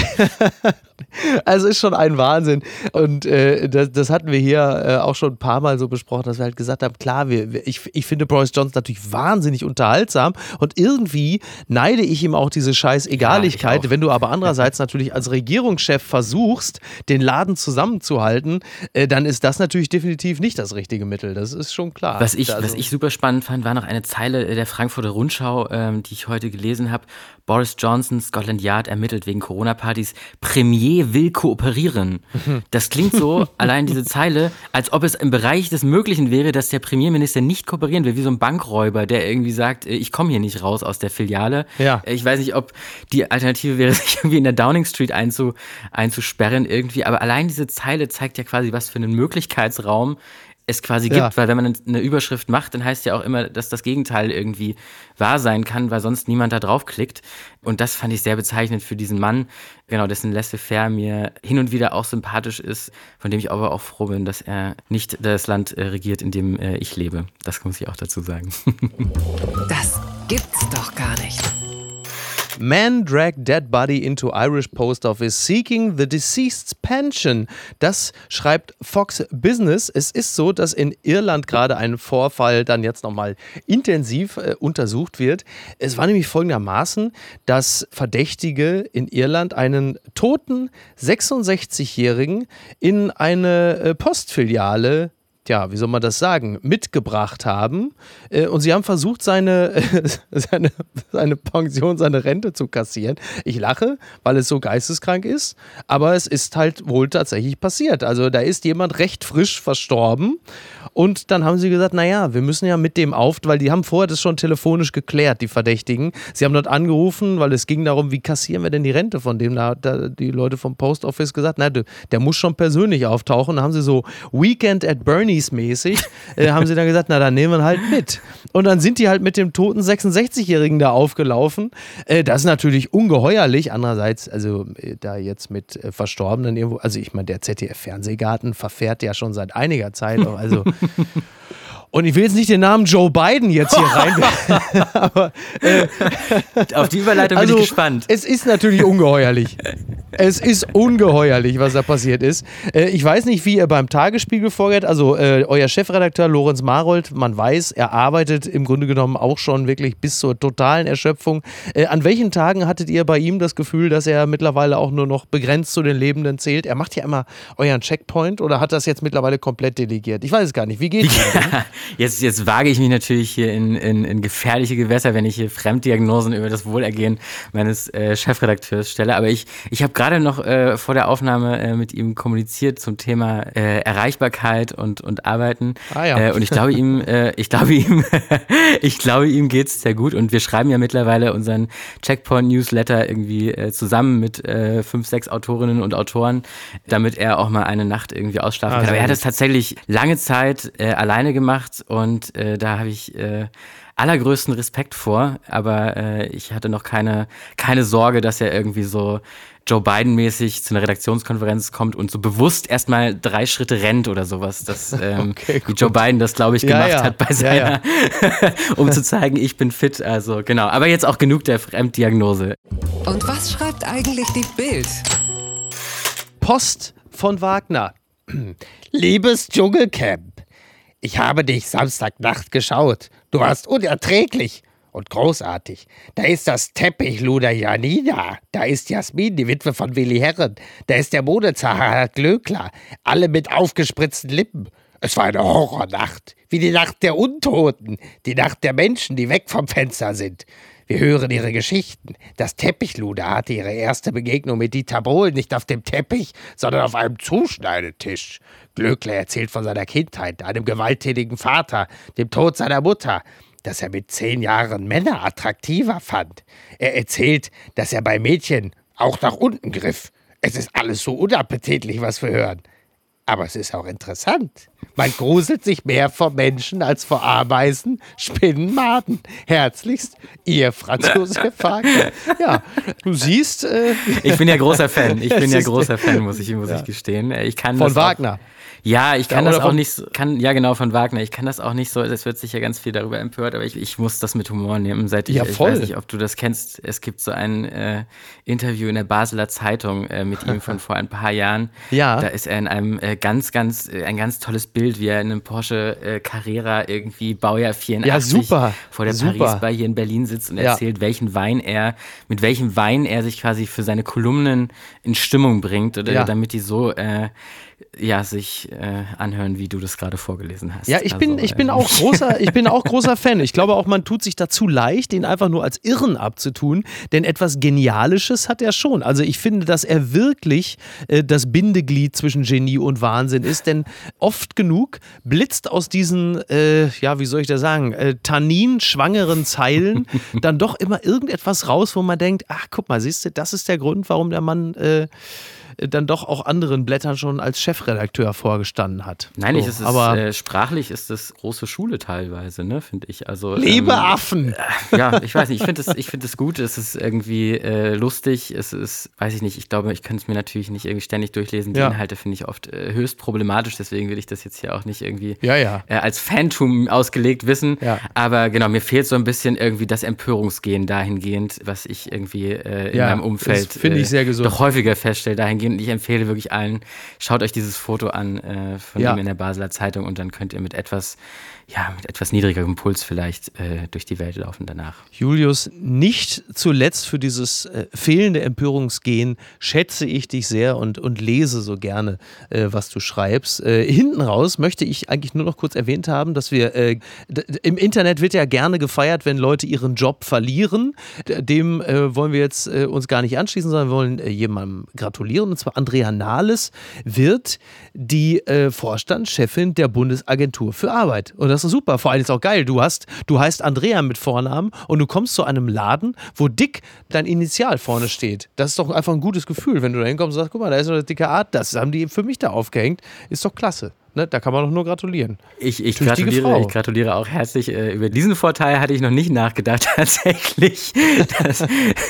also ist schon ein Wahnsinn. Und äh, das, das hatten wir hier äh, auch schon ein paar Mal so besprochen, dass wir halt gesagt haben, klar, wir, ich, ich finde Boris Johnson natürlich wahnsinnig unterhaltsam und irgendwie neide ich ihm auch diese scheiß Egaligkeit. Ja, wenn du aber andererseits natürlich als Regierungschef versuchst, den Laden zusammenzuhalten, äh, dann ist das natürlich definitiv nicht das richtige Mittel. Das ist schon klar. Was ich, also, was ich super spannend fand, war noch eine Zeile der Frankfurter Rundschau, ähm, die ich heute gelesen habe. Boris Johnson, Scotland Yard ermittelt wegen Corona-Partys. Premier will kooperieren. Das klingt so, allein diese Zeile, als ob es im Bereich des Möglichen wäre, dass der Premierminister nicht kooperieren will, wie so ein Bankräuber, der irgendwie sagt, ich komme hier nicht raus aus der Filiale. Ja. Ich weiß nicht, ob die Alternative wäre, sich irgendwie in der Downing Street einzu, einzusperren irgendwie, aber allein diese Zeile zeigt ja quasi, was für einen Möglichkeitsraum es quasi gibt, Ja. weil wenn man eine Überschrift macht, dann heißt ja auch immer, dass das Gegenteil irgendwie wahr sein kann, weil sonst niemand da draufklickt. Und das fand ich sehr bezeichnend für diesen Mann, genau, dessen Laissez-faire mir hin und wieder auch sympathisch ist, von dem ich aber auch froh bin, dass er nicht das Land äh, regiert, in dem äh, ich lebe. Das muss ich auch dazu sagen. Das gibt's doch gar nicht. Man dragged dead body into Irish Post Office seeking the deceased's pension. Das schreibt Fox Business. Es ist so, dass in Irland gerade ein Vorfall dann jetzt nochmal intensiv äh, untersucht wird. Es war nämlich folgendermaßen, dass Verdächtige in Irland einen toten sechsundsechzigjährigen in eine äh, Postfiliale, ja, wie soll man das sagen, mitgebracht haben. Äh, und sie haben versucht, seine, äh, seine, seine Pension, seine Rente zu kassieren. Ich lache, weil es so geisteskrank ist, aber es ist halt wohl tatsächlich passiert. Also da ist jemand recht frisch verstorben und dann haben sie gesagt, naja, wir müssen ja mit dem auf, weil die haben vorher das schon telefonisch geklärt, die Verdächtigen. Sie haben dort angerufen, weil es ging darum, wie kassieren wir denn die Rente von dem? Da hat die Leute vom Post Office gesagt, na, der muss schon persönlich auftauchen. Da haben sie so Weekend at Bernie mäßig, äh, haben sie dann gesagt, na dann nehmen wir halt mit. Und dann sind die halt mit dem toten sechsundsechzigjährigen da aufgelaufen. Äh, das ist natürlich ungeheuerlich. Andererseits, also äh, da jetzt mit äh, Verstorbenen irgendwo, also ich meine, der Z D F-Fernsehgarten verfährt ja schon seit einiger Zeit. Also und ich will jetzt nicht den Namen Joe Biden jetzt hier rein. Aber, äh, auf die Überleitung also, bin ich gespannt. Es ist natürlich ungeheuerlich. Es ist ungeheuerlich, was da passiert ist. Äh, ich weiß nicht, wie ihr beim Tagesspiegel vorgeht. Also äh, euer Chefredakteur Lorenz Marold, man weiß, er arbeitet im Grunde genommen auch schon wirklich bis zur totalen Erschöpfung. Äh, an welchen Tagen hattet ihr bei ihm das Gefühl, dass er mittlerweile auch nur noch begrenzt zu den Lebenden zählt? Er macht ja immer euren Checkpoint oder hat das jetzt mittlerweile komplett delegiert? Ich weiß es gar nicht. Wie geht's? Ja, jetzt, jetzt wage ich mich natürlich hier in, in, in gefährliche Gewässer, wenn ich hier Fremddiagnosen über das Wohlergehen meines äh, Chefredakteurs stelle. Aber ich, ich habe gerade noch äh, vor der Aufnahme äh, mit ihm kommuniziert zum Thema äh, Erreichbarkeit und, und Arbeiten. Ah, ja. äh, und ich glaube ihm, äh, ich glaube ihm, ich glaube ihm geht's sehr gut. Und wir schreiben ja mittlerweile unseren Checkpoint-Newsletter irgendwie äh, zusammen mit äh, fünf, sechs Autorinnen und Autoren, damit er auch mal eine Nacht irgendwie ausschlafen Ah, kann. Aber er hat gut. es tatsächlich lange Zeit äh, alleine gemacht und äh, da habe ich äh, allergrößten Respekt vor, aber äh, ich hatte noch keine, keine Sorge, dass er irgendwie so Joe Biden-mäßig zu einer Redaktionskonferenz kommt und so bewusst erstmal drei Schritte rennt oder sowas, das, ähm, Okay, wie Joe Biden das, glaube ich, Ja, gemacht ja. hat bei Ja, seiner, ja. um zu zeigen, ich bin fit, also genau. Aber jetzt auch genug der Fremddiagnose. Und was schreibt eigentlich die Bild? Post von Wagner. Liebes Dschungelcamp, ich habe dich Samstagnacht geschaut. Du warst unerträglich und großartig. Da ist das Teppichluder Janina. Da ist Jasmin, die Witwe von Willi Herren. Da ist der Modezar Harald Glöckler. Alle mit aufgespritzten Lippen. Es war eine Horrornacht. Wie die Nacht der Untoten. Die Nacht der Menschen, die weg vom Fenster sind. Wir hören ihre Geschichten. Das Teppichluder hatte ihre erste Begegnung mit Dieter Bohlen nicht auf dem Teppich, sondern auf einem Zuschneidetisch. Glöckler erzählt von seiner Kindheit, einem gewalttätigen Vater, dem Tod seiner Mutter, dass er mit zehn Jahren Männer attraktiver fand. Er erzählt, dass er bei Mädchen auch nach unten griff. Es ist alles so unappetitlich, was wir hören. Aber es ist auch interessant. Man gruselt sich mehr vor Menschen als vor Ameisen, Spinnen, Maden. Herzlichst, Ihr Franz Josef Wagner. Ja, du siehst, äh, Ich bin ja großer Fan, ich bin Es ja ist- großer Fan, muss ich, muss ich gestehen. Ich kann von das auch- Wagner. Ja, ich kann Ja, das oder auch von- nicht so, kann, ja genau, von Wagner. Ich kann das auch nicht so, es wird sicher ganz viel darüber empört, aber ich, ich muss das mit Humor nehmen, seit ich, Ja, ich voll. weiß nicht, ob du das kennst. Es gibt so ein äh, Interview in der Basler Zeitung äh, mit ihm von vor ein paar Jahren. Ja. Da ist er in einem äh, ganz, ganz, äh, ein ganz tolles Bild, wie er in einem Porsche äh, Carrera irgendwie Baujahr vierundachtzig Ja, super. vor der Super. Paris Bar hier in Berlin sitzt und Ja. erzählt, welchen Wein er, mit welchem Wein er sich quasi für seine Kolumnen in Stimmung bringt, oder Ja. damit die so äh, ja, sich äh, anhören, wie du das gerade vorgelesen hast. Ja, ich bin, Also, ich bin äh, auch großer, ich bin auch großer Fan. Ich glaube auch, man tut sich dazu leicht, ihn einfach nur als Irren abzutun, denn etwas Genialisches hat er schon. Also ich finde, dass er wirklich äh, das Bindeglied zwischen Genie und Wahnsinn ist, denn oft genug blitzt aus diesen, äh, ja, wie soll ich das sagen, äh, tanninschwangeren Zeilen dann doch immer irgendetwas raus, wo man denkt, ach, guck mal, siehst du, das ist der Grund, warum der Mann äh, dann doch auch anderen Blättern schon als Chefredakteur vorgekommen gestanden hat. Nein, so, nicht, es ist, aber äh, sprachlich ist das große Schule teilweise, ne, finde ich. Also, liebe ähm, Affen! Äh, ja, ich weiß nicht, ich finde es ich find es gut, es ist irgendwie äh, lustig, es ist, weiß ich nicht, ich glaube, ich könnte es mir natürlich nicht irgendwie ständig durchlesen. Die Ja. Inhalte finde ich oft äh, höchst problematisch, deswegen will ich das jetzt hier auch nicht irgendwie Ja, ja. Äh, als Phantom ausgelegt wissen. Ja. Aber genau, mir fehlt so ein bisschen irgendwie das Empörungsgehen dahingehend, was ich irgendwie äh, in Ja, meinem Umfeld das finde ich sehr gesund. doch häufiger feststelle dahingehend. Und ich empfehle wirklich allen, schaut euch dieses Foto an äh, von Ja. ihm in der Basler Zeitung und dann könnt ihr mit etwas, ja, mit etwas niedrigerem Puls vielleicht äh, durch die Welt laufen danach. Julius, nicht zuletzt für dieses äh, fehlende Empörungsgehen schätze ich dich sehr und, und lese so gerne, äh, was du schreibst. Äh, hinten raus möchte ich eigentlich nur noch kurz erwähnt haben, dass wir, äh, d- im Internet wird ja gerne gefeiert, wenn Leute ihren Job verlieren. D- Dem äh, wollen wir jetzt äh, uns gar nicht anschließen, sondern wir wollen äh, jemandem gratulieren. Und zwar Andrea Nahles wird die äh, Vorstandschefin der Bundesagentur für Arbeit. Und das ist super. Vor allem ist auch geil. Du hast, du heißt Andrea mit Vornamen und du kommst zu einem Laden, wo dick dein Initial vorne steht. Das ist doch einfach ein gutes Gefühl, wenn du da hinkommst und sagst, guck mal, da ist so eine dicke Art, das haben die für mich da aufgehängt. Ist doch klasse. Ne? Da kann man doch nur gratulieren. Ich, ich, Tüchtige gratuliere, Frau. ich gratuliere auch herzlich. Äh, über diesen Vorteil hatte ich noch nicht nachgedacht, tatsächlich, dass,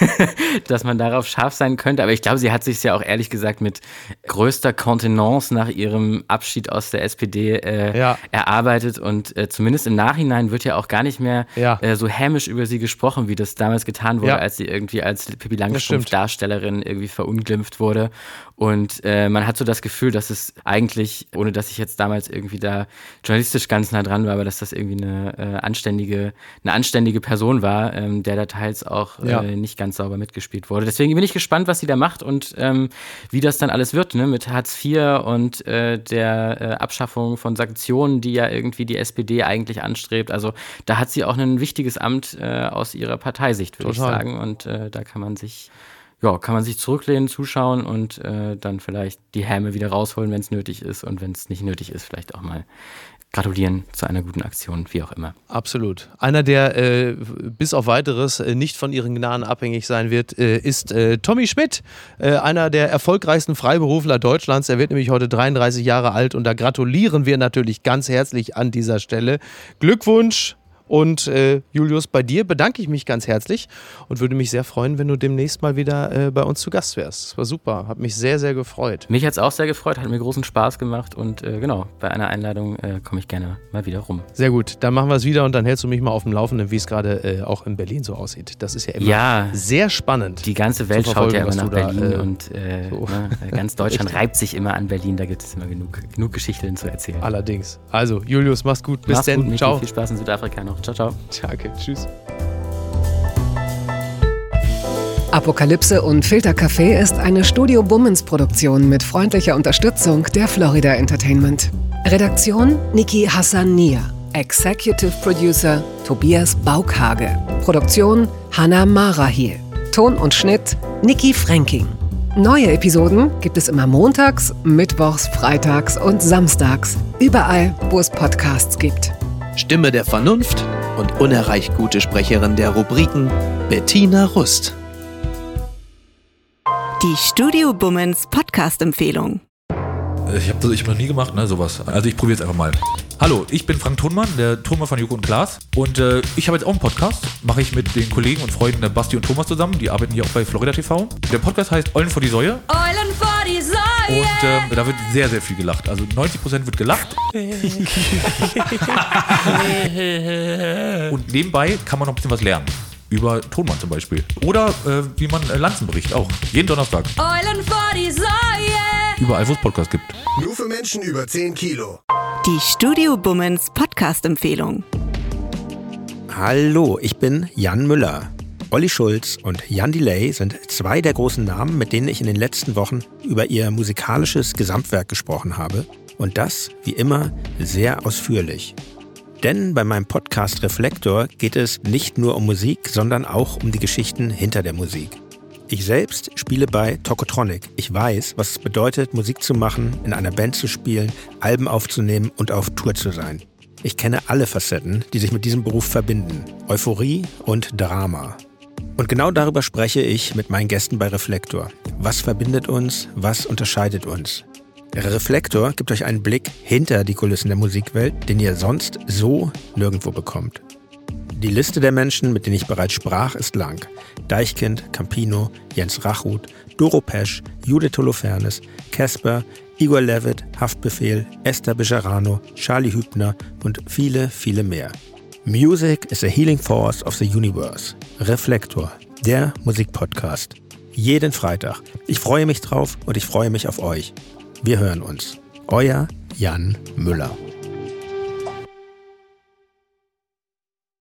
dass man darauf scharf sein könnte. Aber ich glaube, sie hat sich ja auch ehrlich gesagt mit größter Kontenance nach ihrem Abschied aus der S P D äh, Ja. erarbeitet. Und äh, zumindest im Nachhinein wird ja auch gar nicht mehr Ja. äh, so hämisch über sie gesprochen, wie das damals getan wurde, Ja. als sie irgendwie als Pippi stimmt. Langstrumpf-Darstellerin irgendwie verunglimpft wurde. Und äh, man hat so das Gefühl, dass es eigentlich, ohne dass ich jetzt damals irgendwie da journalistisch ganz nah dran war, aber dass das irgendwie eine äh, anständige, eine anständige Person war, ähm, der da teils auch Ja. äh, nicht ganz sauber mitgespielt wurde. Deswegen bin ich gespannt, was sie da macht und ähm, wie das dann alles wird, ne? Mit Hartz vier und äh, der äh, Abschaffung von Sanktionen, die ja irgendwie die S P D eigentlich anstrebt. Also da hat sie auch ein wichtiges Amt äh, aus ihrer Parteisicht, würde ich Total. sagen. Und äh, da kann man sich Ja, kann man sich zurücklehnen, zuschauen und äh, dann vielleicht die Häme wieder rausholen, wenn es nötig ist. Und wenn es nicht nötig ist, vielleicht auch mal gratulieren zu einer guten Aktion, wie auch immer. Absolut. Einer, der äh, bis auf weiteres äh, nicht von ihren Gnaden abhängig sein wird, äh, ist äh, Tommy Schmidt, äh, einer der erfolgreichsten Freiberufler Deutschlands. Er wird nämlich heute dreiunddreißig Jahre alt und da gratulieren wir natürlich ganz herzlich an dieser Stelle. Glückwunsch! Und äh, Julius, bei dir bedanke ich mich ganz herzlich und würde mich sehr freuen, wenn du demnächst mal wieder äh, bei uns zu Gast wärst. Das war super, hat mich sehr, sehr gefreut. Mich hat es auch sehr gefreut, hat mir großen Spaß gemacht und äh, genau, bei einer Einladung äh, komme ich gerne mal wieder rum. Sehr gut, dann machen wir es wieder und dann hältst du mich mal auf dem Laufenden, wie es gerade äh, auch in Berlin so aussieht. Das ist ja immer Ja. sehr spannend. Die ganze Welt zu schaut ja immer verfolgen, nach was du da, Berlin äh, und äh, so. ne, ganz Deutschland reibt sich immer an Berlin, da gibt es immer genug, genug Geschichten zu erzählen. Allerdings. Also, Julius, mach's gut. Bis Mach's dann. gut, Niki, Ciao. viel Spaß in Südafrika noch. Ciao, ciao. Danke. Tschüss. Apokalypse und Filtercafé ist eine Studio Bummens Produktion mit freundlicher Unterstützung der Florida Entertainment. Redaktion Niki Hassania. Executive Producer Tobias Baukhage. Produktion Hannah Marahiel. Ton und Schnitt Niki Fränking. Neue Episoden gibt es immer montags, mittwochs, freitags und samstags. Überall, wo es Podcasts gibt. Stimme der Vernunft und unerreicht gute Sprecherin der Rubriken Bettina Rust. Die Studio Bummens Podcast-Empfehlung. Ich habe das ich hab noch nie gemacht, ne, sowas. Also ich probiere es einfach mal. Hallo, ich bin Frank Thunmann, der Thunmann von Joko und Klaas. Und äh, ich habe jetzt auch einen Podcast. Mache ich mit den Kollegen und Freunden der Basti und Thomas zusammen. Die arbeiten hier auch bei Florida T V. Der Podcast heißt Eulen vor die Säue. Eulen vor die Säue! Und äh, da wird sehr, sehr viel gelacht. Also neunzig Prozent wird gelacht. Und nebenbei kann man noch ein bisschen was lernen. Über Tonmann zum Beispiel. Oder äh, wie man äh, Lanzen bricht, auch. Jeden Donnerstag. Eulen vor die Säue! Überall, wo es Podcasts gibt. Nur für Menschen über zehn Kilo. Die Studio Bummens Podcast-Empfehlung. Hallo, ich bin Jan Müller. Olli Schulz und Jan Delay sind zwei der großen Namen, mit denen ich in den letzten Wochen über ihr musikalisches Gesamtwerk gesprochen habe. Und das, wie immer, sehr ausführlich. Denn bei meinem Podcast Reflektor geht es nicht nur um Musik, sondern auch um die Geschichten hinter der Musik. Ich selbst spiele bei Tokotronic. Ich weiß, was es bedeutet, Musik zu machen, in einer Band zu spielen, Alben aufzunehmen und auf Tour zu sein. Ich kenne alle Facetten, die sich mit diesem Beruf verbinden. Euphorie und Drama. Und genau darüber spreche ich mit meinen Gästen bei Reflektor. Was verbindet uns? Was unterscheidet uns? Reflektor gibt euch einen Blick hinter die Kulissen der Musikwelt, den ihr sonst so nirgendwo bekommt. Die Liste der Menschen, mit denen ich bereits sprach, ist lang. Deichkind, Campino, Jens Rachut, Doro Pesch, Judith Holofernes, Casper, Igor Levit, Haftbefehl, Esther Bejarano, Charlie Hübner und viele, viele mehr. Music is a healing force of the universe. Reflektor, der Musikpodcast. Jeden Freitag. Ich freue mich drauf und ich freue mich auf euch. Wir hören uns. Euer Jan Müller.